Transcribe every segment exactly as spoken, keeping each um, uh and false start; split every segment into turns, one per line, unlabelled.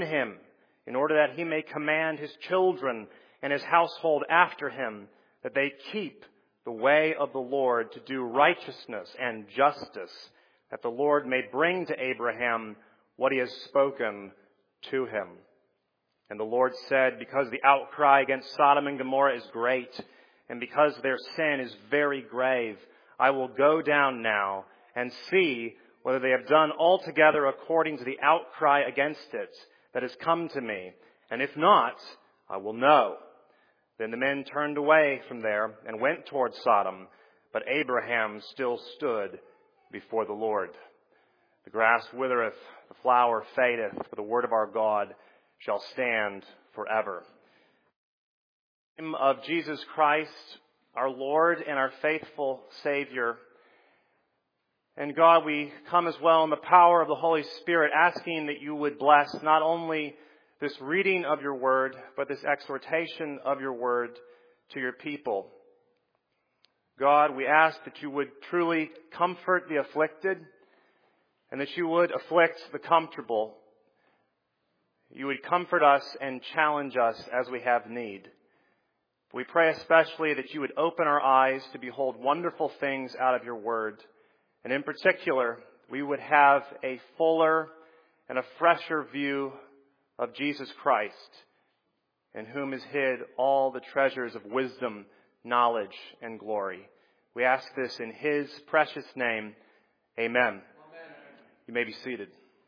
him, in order that he may command his children and his household after him, that they keep the way of the Lord to do righteousness and justice, that the Lord may bring to Abraham what he has spoken to him. And the Lord said, because the outcry against Sodom and Gomorrah is great, and because their sin is very grave, I will go down now and see whether they have done altogether according to the outcry against it that has come to me. And if not, I will know. Then the men turned away from there and went toward Sodom, but Abraham still stood before the Lord. The grass withereth, the flower fadeth, but the word of our God shall stand forever. In the name of Jesus Christ, our Lord and our faithful Savior, and God, we come as well in the power of the Holy Spirit, asking that you would bless not only this reading of your word, but this exhortation of your word to your people. God, we ask that you would truly comfort the afflicted, and that you would afflict the comfortable. You would comfort us and challenge us as we have need. We pray especially that you would open our eyes to behold wonderful things out of your word. And in particular, we would have a fuller and a fresher view of Jesus Christ, in whom is hid all the treasures of wisdom, knowledge, and glory. We ask this in his precious name. Amen. Amen. You may be seated.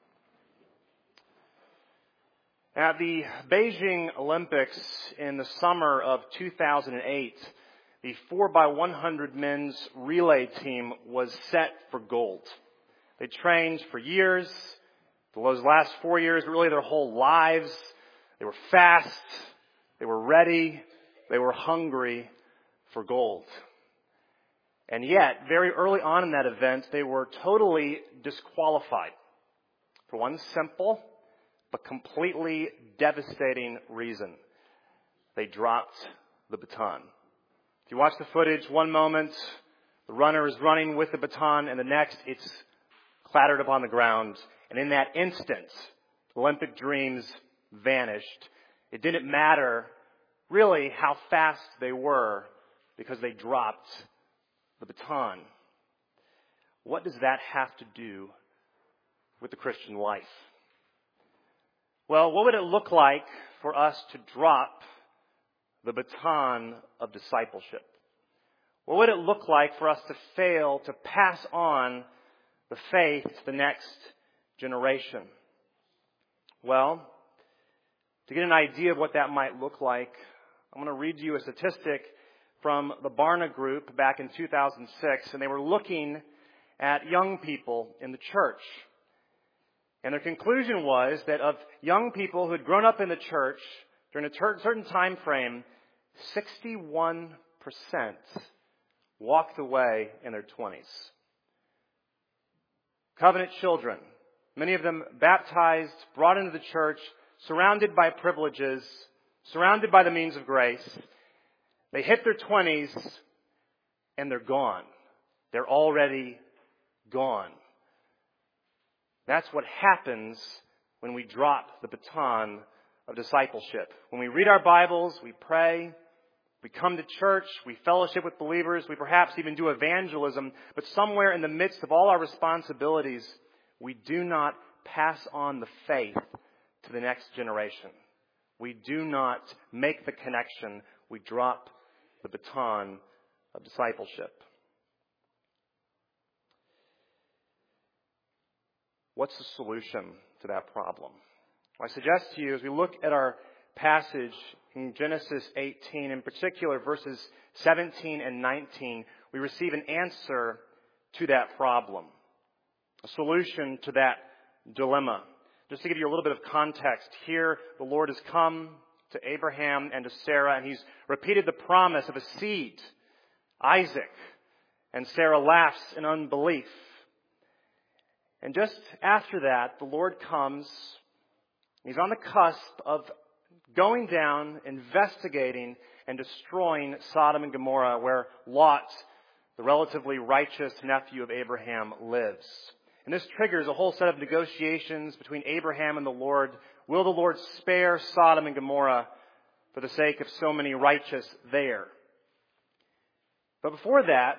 At the Beijing Olympics in the summer of two thousand eight, the four by one hundred men's relay team was set for gold. They trained for years, for those last four years, really their whole lives. They were fast, they were ready, they were hungry for gold. And yet, very early on in that event, they were totally disqualified for one simple but completely devastating reason. They dropped the baton. If you watch the footage, one moment the runner is running with the baton, and the next it's clattered upon the ground. And in that instant, Olympic dreams vanished. It didn't matter really how fast they were, because they dropped the baton. What does that have to do with the Christian life? Well, what would it look like for us to drop the baton of discipleship? What would it look like for us to fail to pass on the faith to the next generation? Well, to get an idea of what that might look like, I'm going to read you a statistic from the Barna Group back in two thousand six, and they were looking at young people in the church. And their conclusion was that of young people who had grown up in the church during a ter- certain time frame, sixty-one percent walked away in their twenties. Covenant children, many of them baptized, brought into the church, surrounded by privileges, surrounded by the means of grace. They hit their twenties and they're gone. They're already gone. That's what happens when we drop the baton of discipleship. When we read our Bibles, we pray, we come to church, we fellowship with believers, we perhaps even do evangelism, but somewhere in the midst of all our responsibilities, we do not pass on the faith to the next generation. We do not make the connection. We drop the baton of discipleship. What's the solution to that problem? I suggest to you, as we look at our passage in Genesis eighteen, in particular verses seventeen and nineteen, we receive an answer to that problem, a solution to that dilemma. Just to give you a little bit of context, here the Lord has come to Abraham and to Sarah, and he's repeated the promise of a seed, Isaac, and Sarah laughs in unbelief. And just after that, the Lord comes. He's on the cusp of going down, investigating, and destroying Sodom and Gomorrah, where Lot, the relatively righteous nephew of Abraham, lives. And this triggers a whole set of negotiations between Abraham and the Lord. Will the Lord spare Sodom and Gomorrah for the sake of so many righteous there? But before that,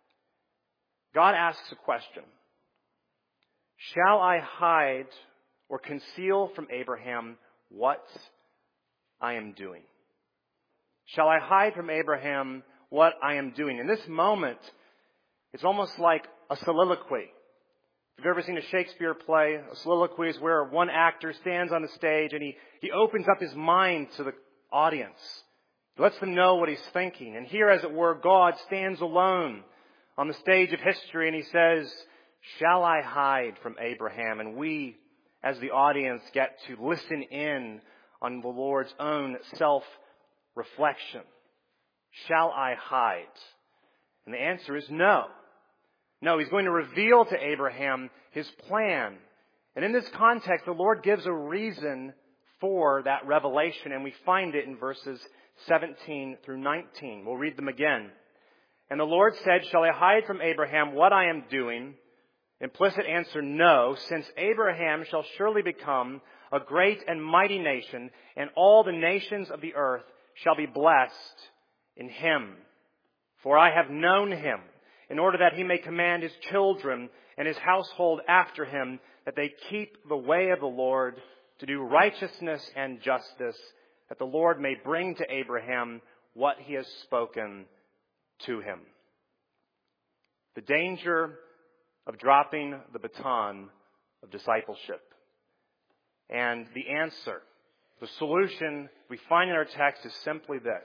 God asks a question. Shall I hide or conceal from Abraham what I am doing? Shall I hide from Abraham what I am doing? In this moment, it's almost like a soliloquy. If you've ever seen a Shakespeare play, a soliloquy is where one actor stands on the stage and he, he opens up his mind to the audience. He lets them know what he's thinking. And here, as it were, God stands alone on the stage of history and he says, shall I hide from Abraham? And we, as the audience, get to listen in on the Lord's own self-reflection. Shall I hide? And the answer is no. No, he's going to reveal to Abraham his plan. And in this context, the Lord gives a reason for that revelation, and we find it in verses seventeen through nineteen. We'll read them again. And the Lord said, shall I hide from Abraham what I am doing? Implicit answer, no, since Abraham shall surely become a great and mighty nation, and all the nations of the earth shall be blessed in him. For I have known him, in order that he may command his children and his household after him, that they keep the way of the Lord to do righteousness and justice, that the Lord may bring to Abraham what he has spoken to him. The danger of dropping the baton of discipleship. And the answer, the solution we find in our text is simply this.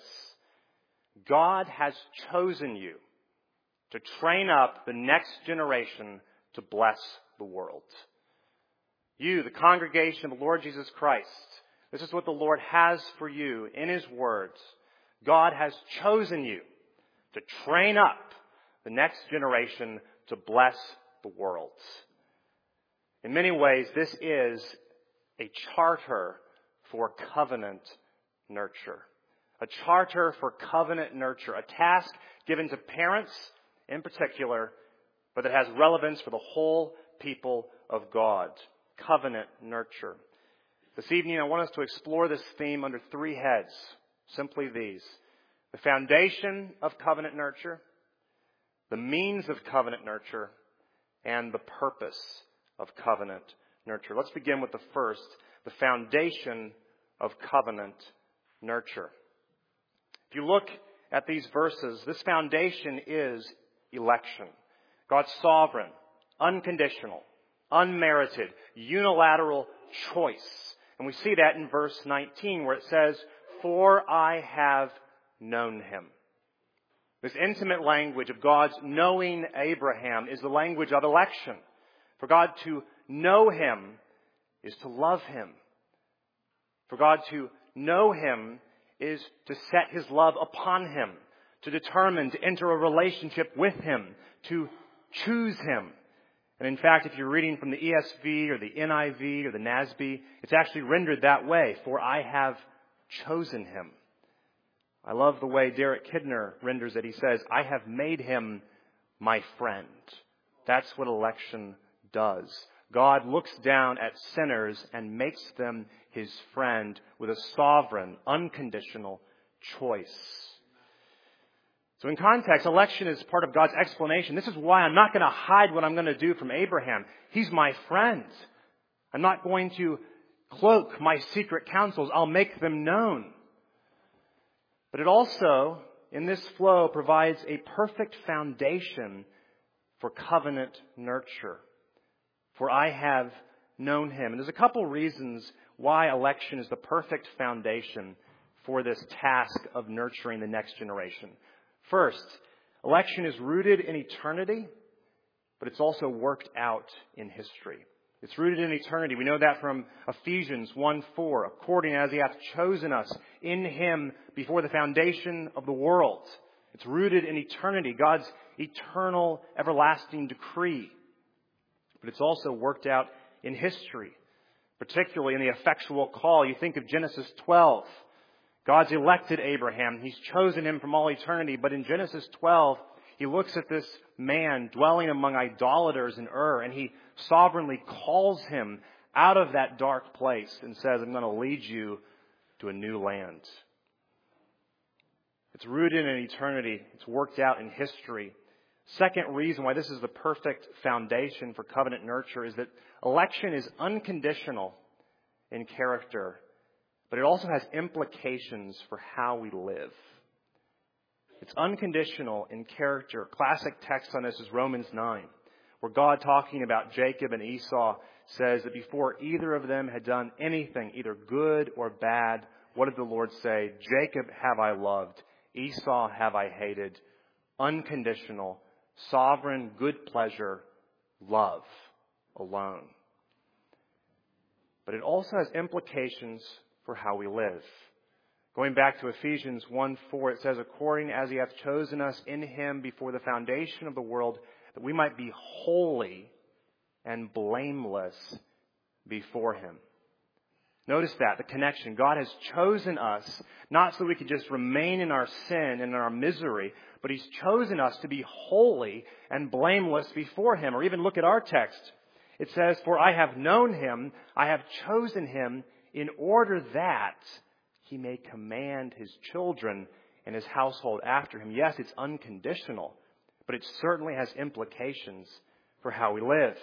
God has chosen you to train up the next generation to bless the world. You, the congregation of the Lord Jesus Christ, this is what the Lord has for you in his words. God has chosen you to train up the next generation to bless the world. In many ways, this is a charter for covenant nurture. A charter for covenant nurture. A task given to parents in particular, but that has relevance for the whole people of God. Covenant nurture. This evening, I want us to explore this theme under three heads. Simply these. The foundation of covenant nurture, the means of covenant nurture, and the purpose of covenant nurture. Let's begin with the first, the foundation of covenant nurture. If you look at these verses, this foundation is election. God's sovereign, unconditional, unmerited, unilateral choice. And we see that in verse nineteen where it says, for I have known him. This intimate language of God's knowing Abraham is the language of election. For God to know him is to love him. For God to know him is to set his love upon him, to determine to enter a relationship with him, to choose him. And in fact, if you're reading from the E S V or the N I V or the N A S B, it's actually rendered that way. For I have chosen him. I love the way Derek Kidner renders it. He says, I have made him my friend. That's what election does. God looks down at sinners and makes them his friend with a sovereign, unconditional choice. So in context, election is part of God's explanation. This is why I'm not going to hide what I'm going to do from Abraham. He's my friend. I'm not going to cloak my secret counsels. I'll make them known. But it also, in this flow, provides a perfect foundation for covenant nurture. For I have known him. And there's a couple reasons why election is the perfect foundation for this task of nurturing the next generation. First, election is rooted in eternity, but it's also worked out in history. It's rooted in eternity. We know that from Ephesians one four. According as he hath chosen us in him before the foundation of the world. It's rooted in eternity, God's eternal, everlasting decree. But it's also worked out in history, particularly in the effectual call. You think of Genesis twelve. God's elected Abraham. He's chosen him from all eternity. But in Genesis twelve, he looks at this man dwelling among idolaters in Ur, and he sovereignly calls him out of that dark place and says, I'm going to lead you to a new land. It's rooted in eternity. It's worked out in history. Second reason why this is the perfect foundation for covenant nurture is that election is unconditional in character, but it also has implications for how we live. It's unconditional in character. Classic text on this is Romans nine, where God, talking about Jacob and Esau, says that before either of them had done anything, either good or bad, what did the Lord say? Jacob have I loved, Esau have I hated. Unconditional, sovereign, good pleasure, love alone. But it also has implications for how we live. Going back to Ephesians one four, it says, according as he hath chosen us in him before the foundation of the world, that we might be holy and blameless before him. Notice that, the connection. God has chosen us, not so we could just remain in our sin and in our misery, but he's chosen us to be holy and blameless before him. Or even look at our text. It says, for I have known him, I have chosen him in order that he may command his children and his household after him. Yes, it's unconditional, but it certainly has implications for how we live.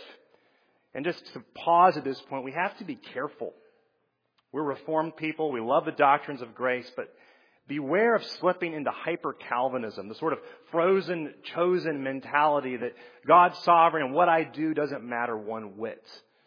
And just to pause at this point, we have to be careful. We're Reformed people. We love the doctrines of grace, but beware of slipping into hyper-Calvinism, the sort of frozen, chosen mentality that God's sovereign and what I do doesn't matter one whit.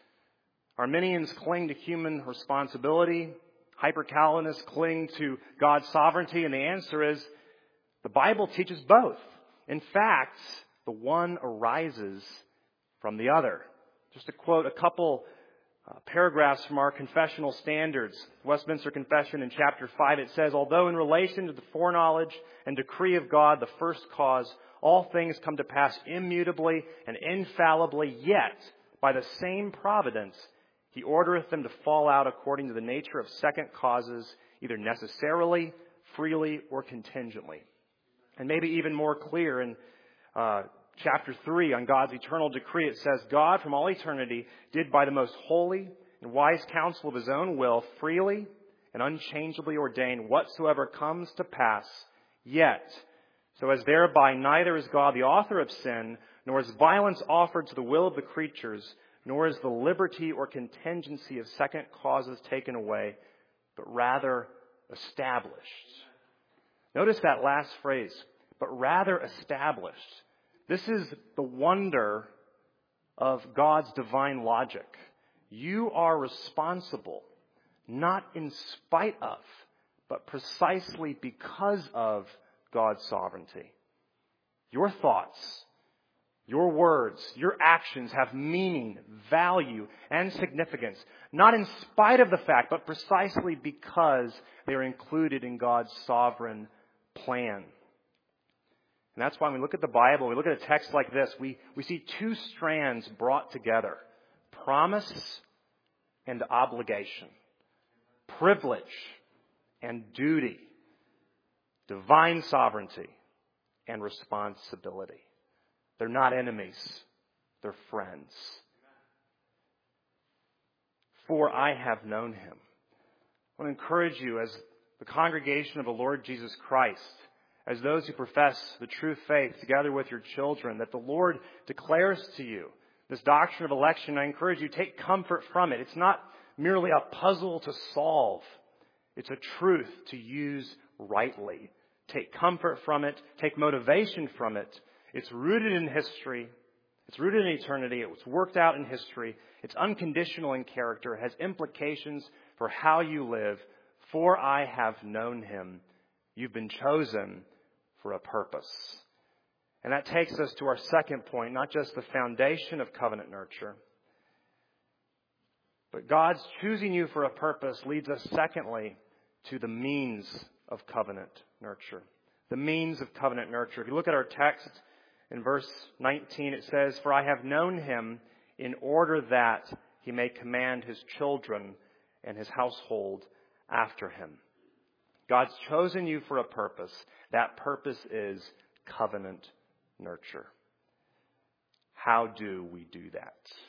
Arminians cling to human responsibility. Hyper-Calvinists cling to God's sovereignty. And the answer is, the Bible teaches both. In fact, the one arises from the other. Just to quote a couple uh, paragraphs from our confessional standards, Westminster Confession in chapter five, it says, although in relation to the foreknowledge and decree of God, the first cause, all things come to pass immutably and infallibly, yet by the same providence, he ordereth them to fall out according to the nature of second causes, either necessarily, freely, or contingently. And maybe even more clear in uh, chapter three on God's eternal decree, it says, God from all eternity did by the most holy and wise counsel of his own will freely and unchangeably ordain whatsoever comes to pass, yet, so as thereby neither is God the author of sin, nor is violence offered to the will of the creatures, nor is the liberty or contingency of second causes taken away, but rather established. Notice that last phrase, but rather established. This is the wonder of God's divine logic. You are responsible, not in spite of, but precisely because of God's sovereignty. Your thoughts, your words, your actions have meaning, value, and significance, not in spite of the fact, but precisely because they are included in God's sovereign plan. And that's why when we look at the Bible, we look at a text like this, we, we see two strands brought together. Promise and obligation. Privilege and duty. Divine sovereignty and responsibility. They're not enemies. They're friends. For I have known him. I want to encourage you as the congregation of the Lord Jesus Christ, as those who profess the true faith together with your children, that the Lord declares to you this doctrine of election. I encourage you, take comfort from it. It's not merely a puzzle to solve. It's a truth to use rightly. Take comfort from it. Take motivation from it. It's rooted in history. It's rooted in eternity. It was worked out in history. It's unconditional in character. It has implications for how you live. For I have known him. You've been chosen for a purpose. And that takes us to our second point, not just the foundation of covenant nurture, but God's choosing you for a purpose leads us secondly to the means of covenant nurture. The means of covenant nurture. If you look at our text in verse nineteen, it says, for I have known him in order that he may command his children and his household after him. God's chosen you for a purpose. That purpose is covenant nurture. How do we do that?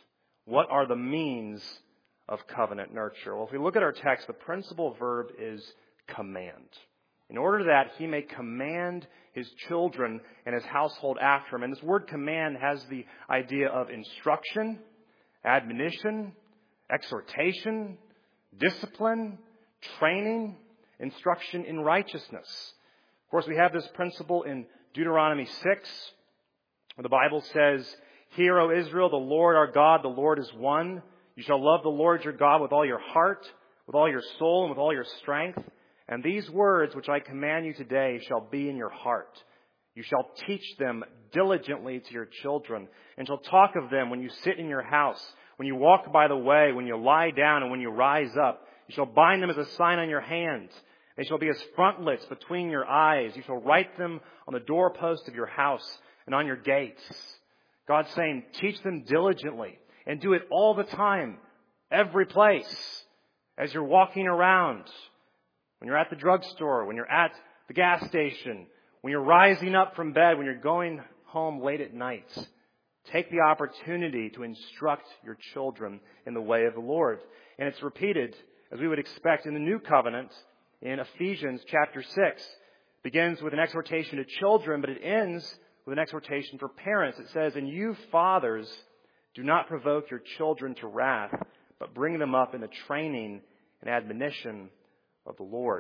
What are the means of covenant nurture? Well, if we look at our text, the principal verb is command. In order that he may command his children and his household after him. And this word command has the idea of instruction, admonition, exhortation, discipline, training, instruction in righteousness. Of course, we have this principle in Deuteronomy six, where the Bible says, "Hear, O Israel, the Lord our God, the Lord is one. You shall love the Lord your God with all your heart, with all your soul, and with all your strength. And these words which I command you today shall be in your heart. You shall teach them diligently to your children, and shall talk of them when you sit in your house, when you walk by the way, when you lie down, and when you rise up. You shall bind them as a sign on your hand. They shall be as frontlets between your eyes. You shall write them on the doorpost of your house and on your gates." God's saying, teach them diligently and do it all the time, every place, as you're walking around, when you're at the drugstore, when you're at the gas station, when you're rising up from bed, when you're going home late at night. Take the opportunity to instruct your children in the way of the Lord. And it's repeated, as we would expect in the New Covenant, in Ephesians chapter six. It begins with an exhortation to children, but it ends with an exhortation for parents. It says, "And you fathers, do not provoke your children to wrath, but bring them up in the training and admonition of the Lord."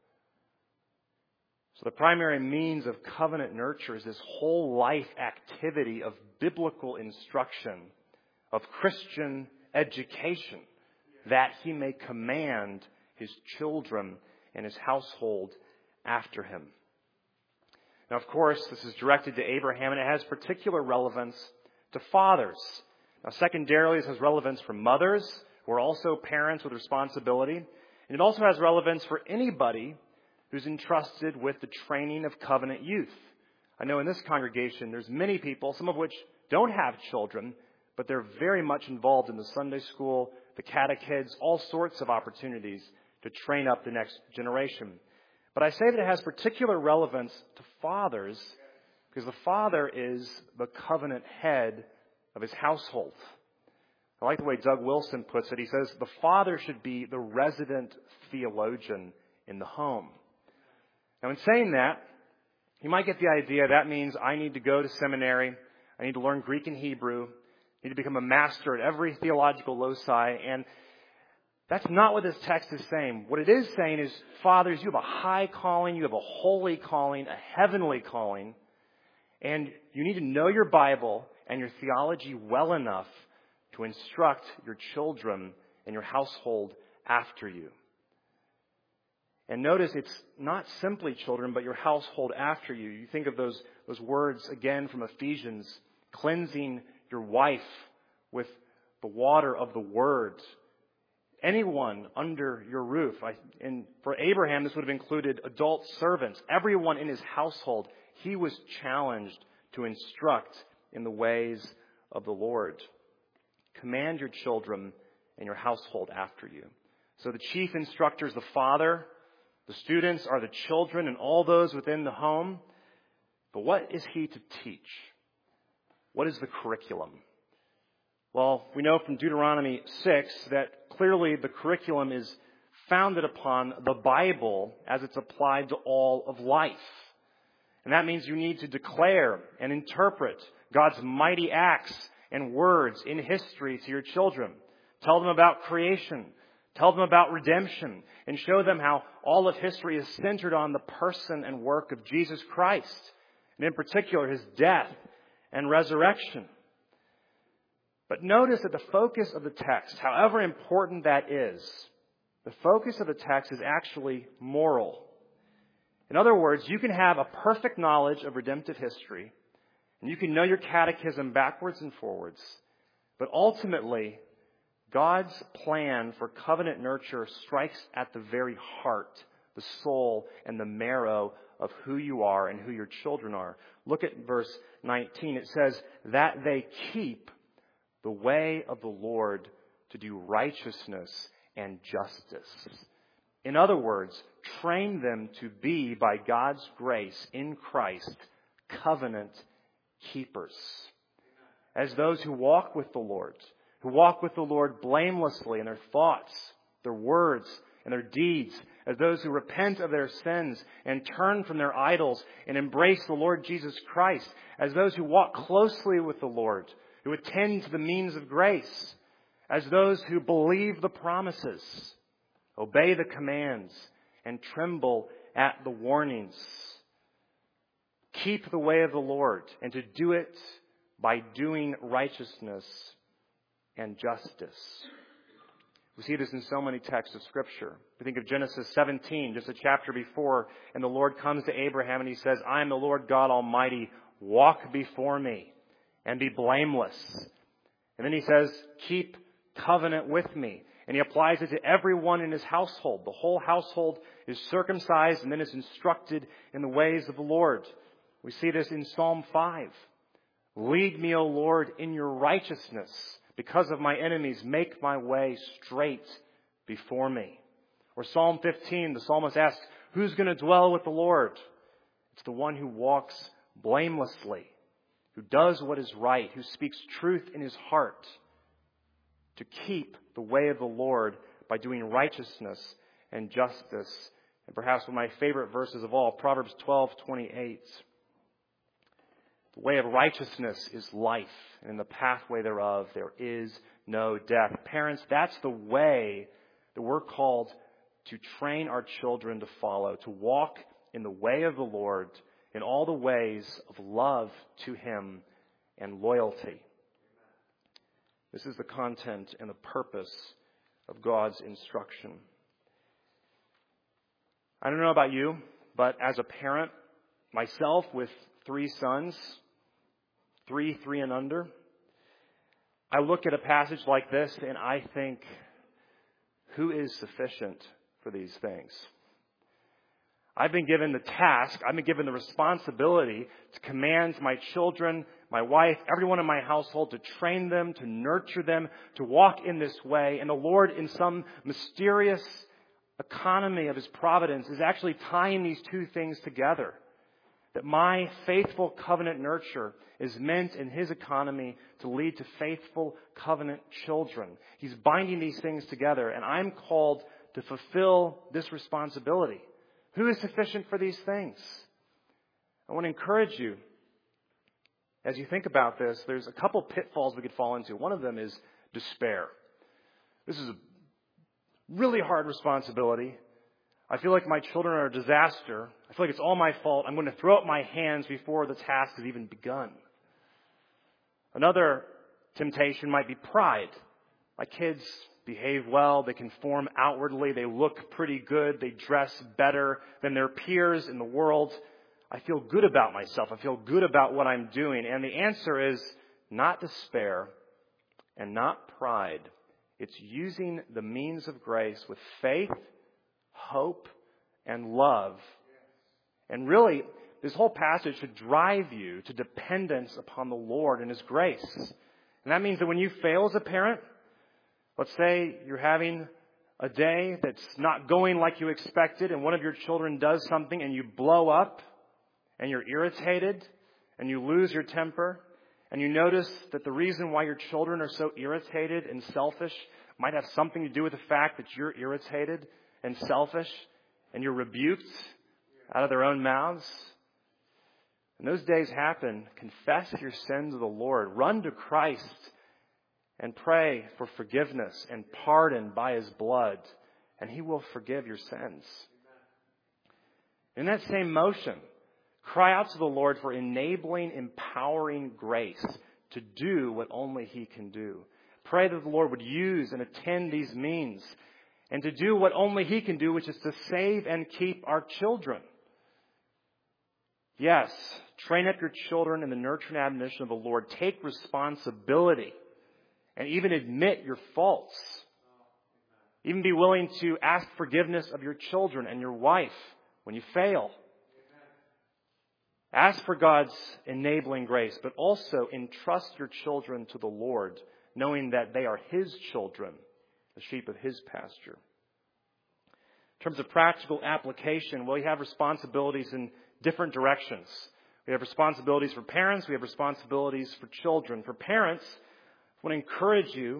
So the primary means of covenant nurture is this whole life activity of biblical instruction, of Christian education, that he may command his children and his household after him. Now, of course, this is directed to Abraham, and it has particular relevance to fathers. Now, secondarily, this has relevance for mothers, who are also parents with responsibility. And it also has relevance for anybody who's entrusted with the training of covenant youth. I know in this congregation there's many people, some of which don't have children, but they're very much involved in the Sunday school, the catechids, all sorts of opportunities to train up the next generation. But I say that it has particular relevance to fathers because the father is the covenant head of his household. I like the way Doug Wilson puts it. He says the father should be the resident theologian in the home. Now, in saying that, you might get the idea that means I need to go to seminary, I need to learn Greek and Hebrew, I need to become a master at every theological loci, and that's not what this text is saying. What it is saying is, fathers, you have a high calling, you have a holy calling, a heavenly calling, and you need to know your Bible and your theology well enough to instruct your children and your household after you. And notice it's not simply children, but your household after you. You think of those, those words again from Ephesians, cleansing your wife with the water of the Word. Anyone under your roof. I, and for Abraham, this would have included adult servants. Everyone in his household, he was challenged to instruct in the ways of the Lord. Command your children and your household after you. So the chief instructor is the father. The students are the children and all those within the home. But what is he to teach? What is the curriculum? Well, we know from Deuteronomy six that clearly the curriculum is founded upon the Bible as it's applied to all of life. And that means you need to declare and interpret God's mighty acts and words in history to your children. Tell them about creation. Tell them about redemption. And show them how all of history is centered on the person and work of Jesus Christ. And in particular, his death and resurrection. But notice that the focus of the text, however important that is, the focus of the text is actually moral. In other words, you can have a perfect knowledge of redemptive history, and you can know your catechism backwards and forwards, but ultimately, God's plan for covenant nurture strikes at the very heart, the soul, and the marrow of who you are and who your children are. Look at verse nineteen. It says, that they keep the way of the Lord to do righteousness and justice. In other words, train them to be, by God's grace in Christ, covenant keepers. As those who walk with the Lord, who walk with the Lord blamelessly in their thoughts, their words, and their deeds, as those who repent of their sins and turn from their idols and embrace the Lord Jesus Christ, as those who walk closely with the Lord, who attend to the means of grace, as those who believe the promises, obey the commands, and tremble at the warnings. Keep the way of the Lord, and to do it by doing righteousness and justice. We see this in so many texts of Scripture. We think of Genesis seventeen, just a chapter before, and the Lord comes to Abraham and he says, I am the Lord God Almighty. Walk before me and be blameless. And then he says, keep covenant with me. And he applies it to everyone in his household. The whole household is circumcised and then is instructed in the ways of the Lord. We see this in Psalm five. Lead me, O Lord, in your righteousness. Because of my enemies, make my way straight before me. Or Psalm fifteen, the psalmist asks, who's going to dwell with the Lord? It's the one who walks blamelessly, who does what is right, who speaks truth in his heart. To keep the way of the Lord by doing righteousness and justice. And perhaps one of my favorite verses of all, Proverbs twelve twenty-eight. The way of righteousness is life, and in the pathway thereof there is no death. Parents, that's the way that we're called to train our children to follow, to walk in the way of the Lord, in all the ways of love to Him and loyalty. This is the content and the purpose of God's instruction. I don't know about you, but as a parent, myself with three sons, three, three and under, I look at a passage like this and I think, who is sufficient for these things? I've been given the task, I've been given the responsibility to command my children, my wife, everyone in my household, to train them, to nurture them, to walk in this way. And the Lord, in some mysterious economy of His providence, is actually tying these two things together. That my faithful covenant nurture is meant in His economy to lead to faithful covenant children. He's binding these things together, and I'm called to fulfill this responsibility. Who is sufficient for these things? I want to encourage you, as you think about this, there's a couple pitfalls we could fall into. One of them is despair. This is a really hard responsibility. I feel like my children are a disaster. I feel like it's all my fault. I'm going to throw up my hands before the task has even begun. Another temptation might be pride. My kids behave well. They conform outwardly. They look pretty good. They dress better than their peers in the world. I feel good about myself. I feel good about what I'm doing. And the answer is not despair and not pride. It's using the means of grace with faith, hope, and love. And really, this whole passage should drive you to dependence upon the Lord and His grace. And that means that when you fail as a parent, let's say you're having a day that's not going like you expected, and one of your children does something and you blow up, and you're irritated, and you lose your temper, and you notice that the reason why your children are so irritated and selfish might have something to do with the fact that you're irritated and selfish, and you're rebuked out of their own mouths. When those days happen, confess your sins to the Lord. Run to Christ and pray for forgiveness and pardon by His blood, and He will forgive your sins. In that same motion, cry out to the Lord for enabling, empowering grace to do what only He can do. Pray that the Lord would use and attend these means and to do what only He can do, which is to save and keep our children. Yes, train up your children in the nurture and admonition of the Lord. Take responsibility and even admit your faults. Even be willing to ask forgiveness of your children and your wife when you fail. Ask for God's enabling grace, but also entrust your children to the Lord, knowing that they are His children, the sheep of His pasture. In terms of practical application, well, we have responsibilities in different directions. We have responsibilities for parents. We have responsibilities for children. For parents, I want to encourage you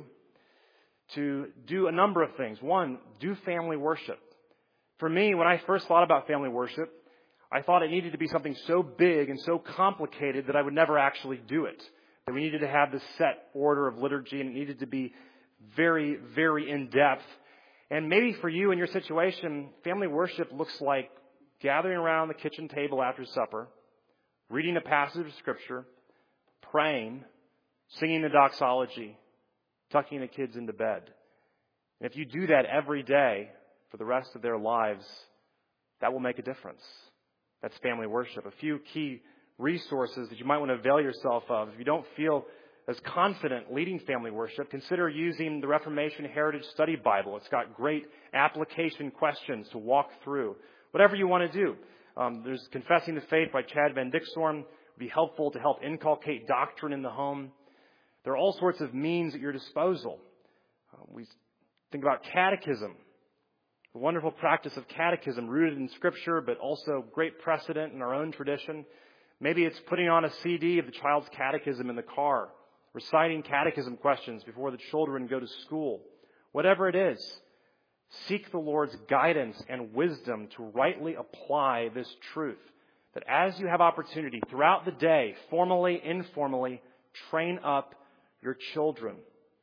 to do a number of things. One, do family worship. For me, when I first thought about family worship, I thought it needed to be something so big and so complicated that I would never actually do it. That we needed to have this set order of liturgy, and it needed to be very, very in-depth. And maybe for you in your situation, family worship looks like gathering around the kitchen table after supper, reading a passage of Scripture, praying, singing the doxology, tucking the kids into bed. And if you do that every day for the rest of their lives, that will make a difference. That's family worship. A few key resources that you might want to avail yourself of. If you don't feel as confident leading family worship, consider using the Reformation Heritage Study Bible. It's got great application questions to walk through. Whatever you want to do. Um, there's Confessing the Faith by Chad Van Dixorn. It would be helpful to help inculcate doctrine in the home. There are all sorts of means at your disposal. Uh, we think about catechism. The wonderful practice of catechism rooted in Scripture, but also great precedent in our own tradition. Maybe it's putting on a C D of the child's catechism in the car, reciting catechism questions before the children go to school. Whatever it is, seek the Lord's guidance and wisdom to rightly apply this truth. That as you have opportunity throughout the day, formally, informally, train up your children.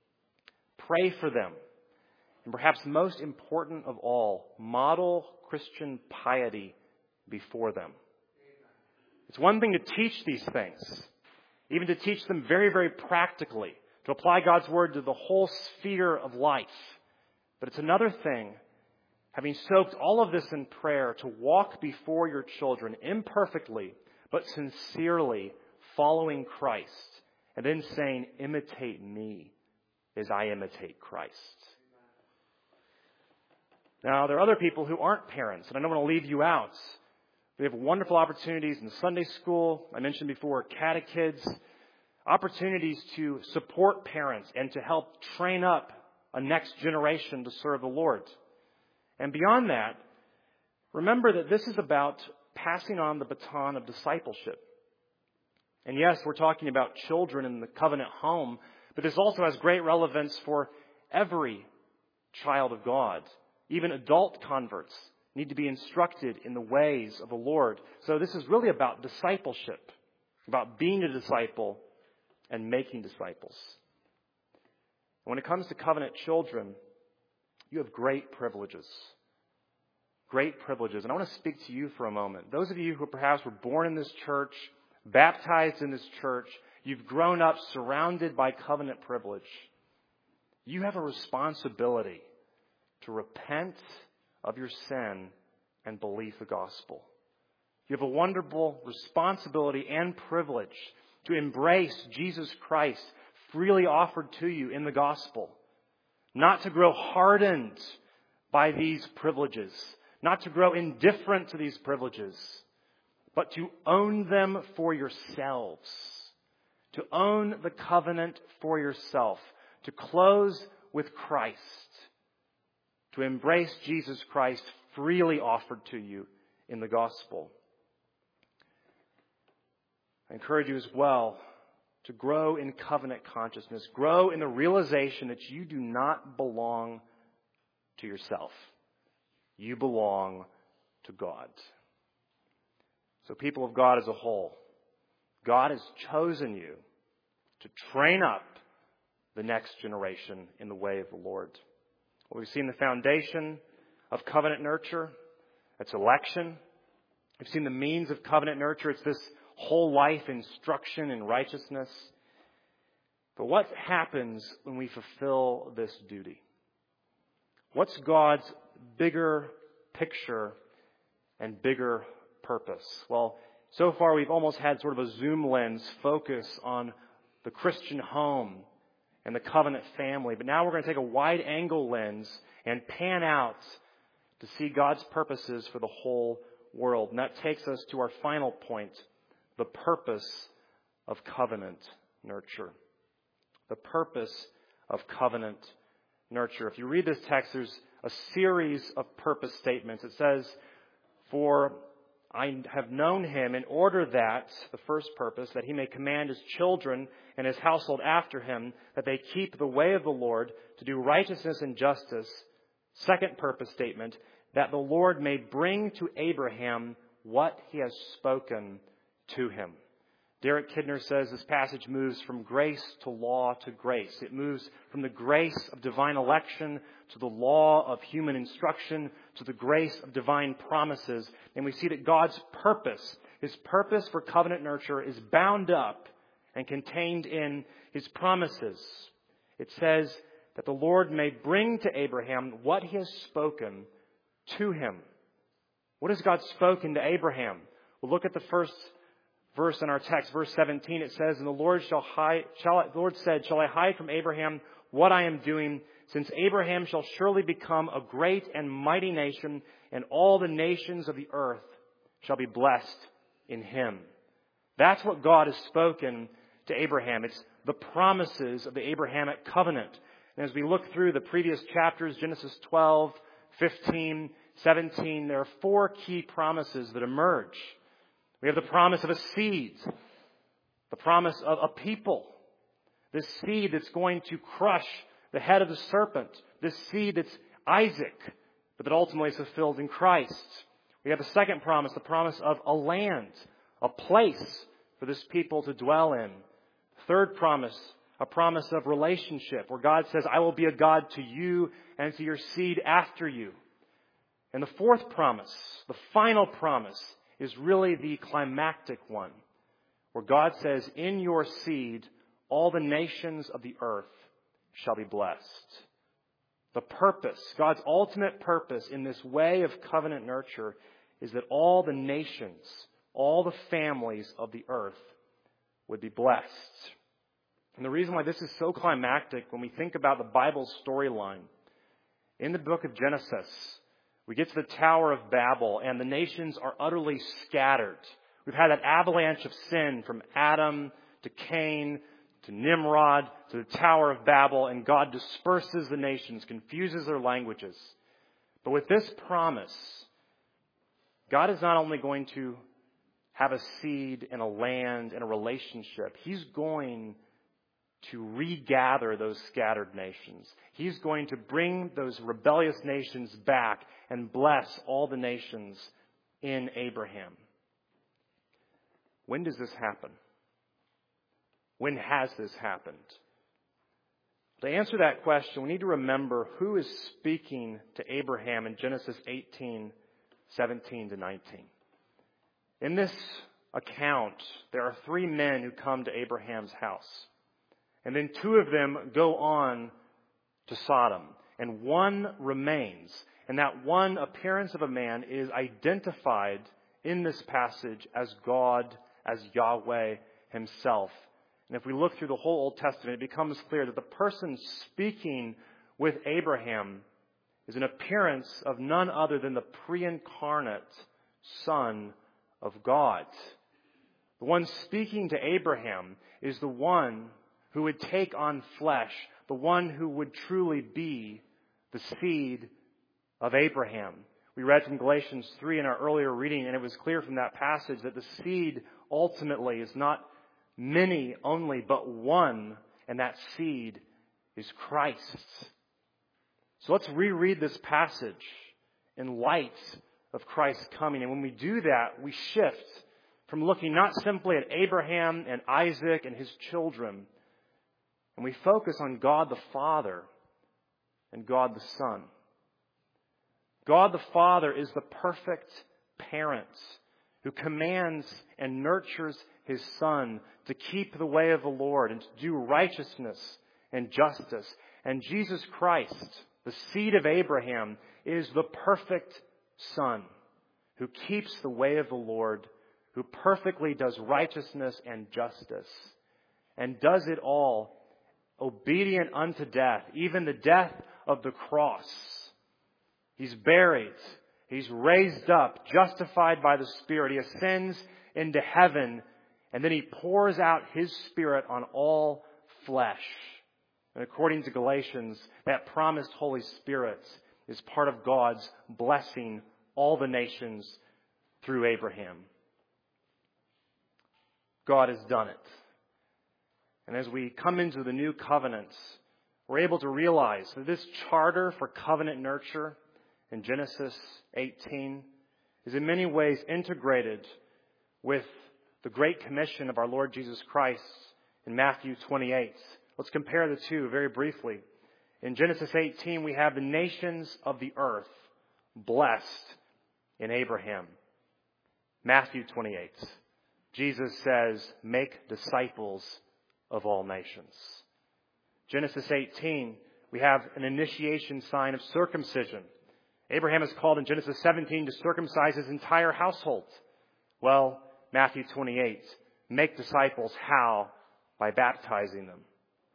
Pray for them. And perhaps most important of all, model Christian piety before them. It's one thing to teach these things, even to teach them very, very practically, to apply God's Word to the whole sphere of life. But it's another thing, having soaked all of this in prayer, to walk before your children imperfectly, but sincerely following Christ, and then saying, imitate me as I imitate Christ. Now, there are other people who aren't parents, and I don't want to leave you out. We have wonderful opportunities in Sunday school. I mentioned before, catechids. Opportunities to support parents and to help train up a next generation to serve the Lord. And beyond that, remember that this is about passing on the baton of discipleship. And yes, we're talking about children in the covenant home, but this also has great relevance for every child of God. Even adult converts need to be instructed in the ways of the Lord. So this is really about discipleship, about being a disciple and making disciples. When it comes to covenant children, you have great privileges. Great privileges. And I want to speak to you for a moment. Those of you who perhaps were born in this church, baptized in this church, you've grown up surrounded by covenant privilege. You have a responsibility to repent of your sin and believe the gospel. You have a wonderful responsibility and privilege to embrace Jesus Christ freely offered to you in the gospel. Not to grow hardened by these privileges. Not to grow indifferent to these privileges. But to own them for yourselves. To own the covenant for yourself. To close with Christ. To embrace Jesus Christ freely offered to you in the gospel. I encourage you as well to grow in covenant consciousness. Grow in the realization that you do not belong to yourself. You belong to God. So people of God as a whole, God has chosen you to train up the next generation in the way of the Lord. Well, we've seen the foundation of covenant nurture. It's election. We've seen the means of covenant nurture. It's this whole life instruction in righteousness. But what happens when we fulfill this duty? What's God's bigger picture and bigger purpose? Well, so far we've almost had sort of a zoom lens focus on the Christian home and the covenant family. But now we're going to take a wide angle lens and pan out to see God's purposes for the whole world. And that takes us to our final point, the purpose of covenant nurture. The purpose of covenant nurture. If you read this text, there's a series of purpose statements. It says, for I have known him in order that, the first purpose, that he may command his children and his household after him, that they keep the way of the Lord to do righteousness and justice. Second purpose statement, that the Lord may bring to Abraham what he has spoken to him. Derek Kidner says this passage moves from grace to law to grace. It moves from the grace of divine election to the law of human instruction to the grace of divine promises. And we see that God's purpose, his purpose for covenant nurture, is bound up and contained in his promises. It says that the Lord may bring to Abraham what he has spoken to him. What has God spoken to Abraham? We'll look at the first verse in our text, verse seventeen. It says, "And the Lord shall hide, shall, the Lord said, shall I hide from Abraham what I am doing? Since Abraham shall surely become a great and mighty nation, and all the nations of the earth shall be blessed in him." That's what God has spoken to Abraham. It's the promises of the Abrahamic covenant. And as we look through the previous chapters, Genesis twelve, fifteen, seventeen, there are four key promises that emerge. We have the promise of a seed, the promise of a people, this seed that's going to crush the head of the serpent, this seed that's Isaac, but that ultimately is fulfilled in Christ. We have the second promise, the promise of a land, a place for this people to dwell in. Third promise, a promise of relationship, where God says, "I will be a God to you and to your seed after you." And the fourth promise, the final promise, is really the climactic one, where God says, "In your seed, all the nations of the earth shall be blessed." The purpose, God's ultimate purpose in this way of covenant nurture, is that all the nations, all the families of the earth would be blessed. And the reason why this is so climactic, when we think about the Bible's storyline, in the book of Genesis, we get to the Tower of Babel, and the nations are utterly scattered. We've had that avalanche of sin from Adam to Cain to Nimrod to the Tower of Babel, and God disperses the nations, confuses their languages. But with this promise, God is not only going to have a seed and a land and a relationship. He's going to regather those scattered nations. He's going to bring those rebellious nations back and bless all the nations in Abraham. When does this happen? When has this happened? To answer that question, we need to remember who is speaking to Abraham in Genesis eighteen, seventeen to nineteen. In this account, there are three men who come to Abraham's house. And then two of them go on to Sodom. And one remains. And that one appearance of a man is identified in this passage as God, as Yahweh himself. And if we look through the whole Old Testament, it becomes clear that the person speaking with Abraham is an appearance of none other than the pre-incarnate Son of God. The one speaking to Abraham is the one who would take on flesh, the one who would truly be the seed of Abraham. We read from Galatians three in our earlier reading, and it was clear from that passage that the seed ultimately is not many only, but one, and that seed is Christ. So let's reread this passage in light of Christ's coming. And when we do that, we shift from looking not simply at Abraham and Isaac and his children, and we focus on God the Father and God the Son. God the Father is the perfect parent who commands and nurtures his Son to keep the way of the Lord and to do righteousness and justice. And Jesus Christ, the seed of Abraham, is the perfect Son who keeps the way of the Lord, who perfectly does righteousness and justice, and does it all obedient unto death, even the death of the cross. He's buried. He's raised up, justified by the Spirit. He ascends into heaven, and then he pours out his Spirit on all flesh. And according to Galatians, that promised Holy Spirit is part of God's blessing all the nations through Abraham. God has done it. And as we come into the new covenant, we're able to realize that this charter for covenant nurture in Genesis eighteen is in many ways integrated with the Great Commission of our Lord Jesus Christ in Matthew twenty-eight. Let's compare the two very briefly. In Genesis eighteen, we have the nations of the earth blessed in Abraham. Matthew twenty-eight, Jesus says, make disciples of all nations. Genesis eighteen, we have an initiation sign of circumcision. Abraham is called in Genesis seventeen to circumcise his entire household. Well, Matthew twenty-eight, make disciples how? By baptizing them.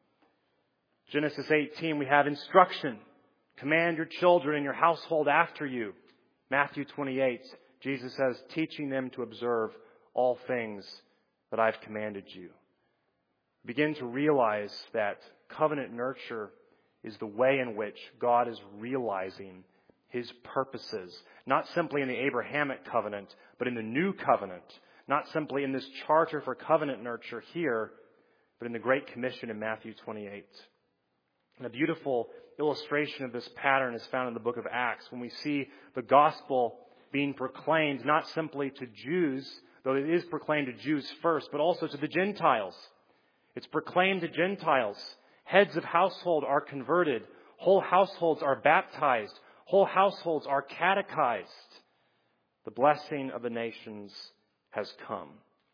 Genesis eighteen, we have instruction. Command your children and your household after you. Matthew twenty-eight, Jesus says, teaching them to observe all things that I've commanded you. Begin to realize that covenant nurture is the way in which God is realizing His purposes, not simply in the Abrahamic covenant, but in the new covenant, not simply in this charter for covenant nurture here, but in the Great Commission in Matthew twenty-eight. And a beautiful illustration of this pattern is found in the book of Acts, when we see the gospel being proclaimed not simply to Jews, though it is proclaimed to Jews first, but also to the Gentiles. It's proclaimed to Gentiles. Heads of household are converted. Whole households are baptized. Whole households are catechized. The blessing of the nations has come.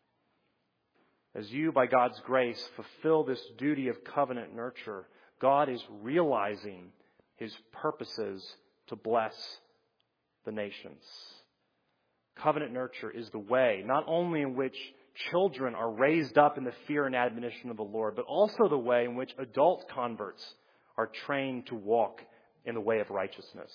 As you, by God's grace, fulfill this duty of covenant nurture, God is realizing His purposes to bless the nations. Covenant nurture is the way, not only in which children are raised up in the fear and admonition of the Lord, but also the way in which adult converts are trained to walk in the way of righteousness.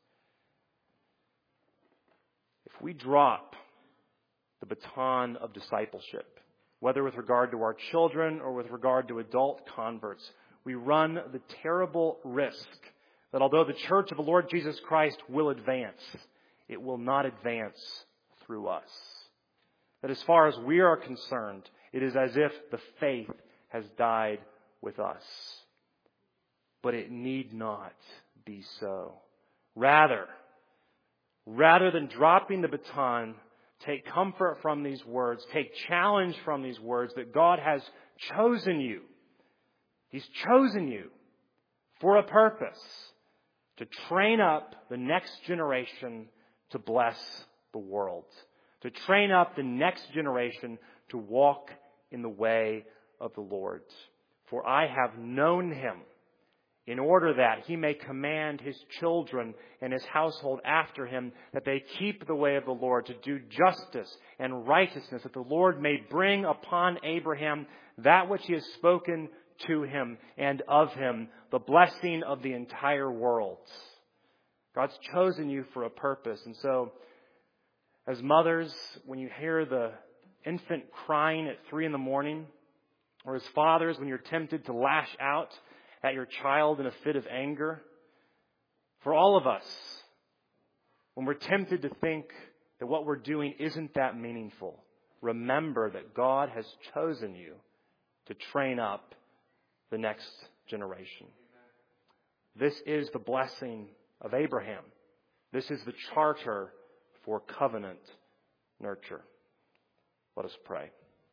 If we drop the baton of discipleship, whether with regard to our children or with regard to adult converts, we run the terrible risk that although the church of the Lord Jesus Christ will advance, it will not advance through us. That as far as we are concerned, it is as if the faith has died with us. But it need not be so. Rather, rather than dropping the baton, take comfort from these words, take challenge from these words that God has chosen you. He's chosen you for a purpose, to train up the next generation to bless the world, to train up the next generation to walk in the way of the Lord. For I have known Him, in order that He may command His children and His household after Him, that they keep the way of the Lord, to do justice and righteousness, that the Lord may bring upon Abraham that which He has spoken to him and of him, the blessing of the entire world. God's chosen you for a purpose. And so, as mothers, when you hear the infant crying at three in the morning, or as fathers, when you're tempted to lash out at your child in a fit of anger, for all of us, when we're tempted to think that what we're doing isn't that meaningful, remember that God has chosen you to train up the next generation. This is the blessing of Abraham. This is the charter for covenant nurture. Let us pray.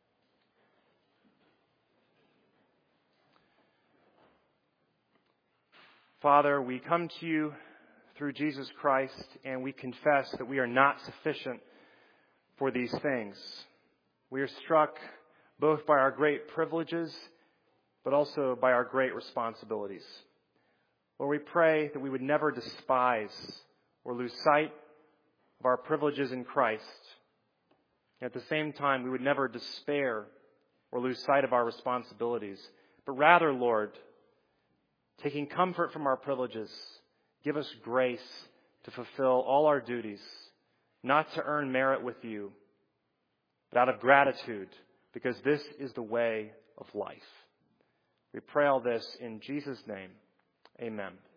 Father, we come to you through Jesus Christ, and we confess that we are not sufficient for these things. We are struck both by our great privileges, but also by our great responsibilities. Lord, we pray that we would never despise or lose sight of our privileges in Christ. At the same time, we would never despair or lose sight of our responsibilities. But rather, Lord, taking comfort from our privileges, give us grace to fulfill all our duties, not to earn merit with you, but out of gratitude, because this is the way of life. We pray all this in Jesus' name. Amen.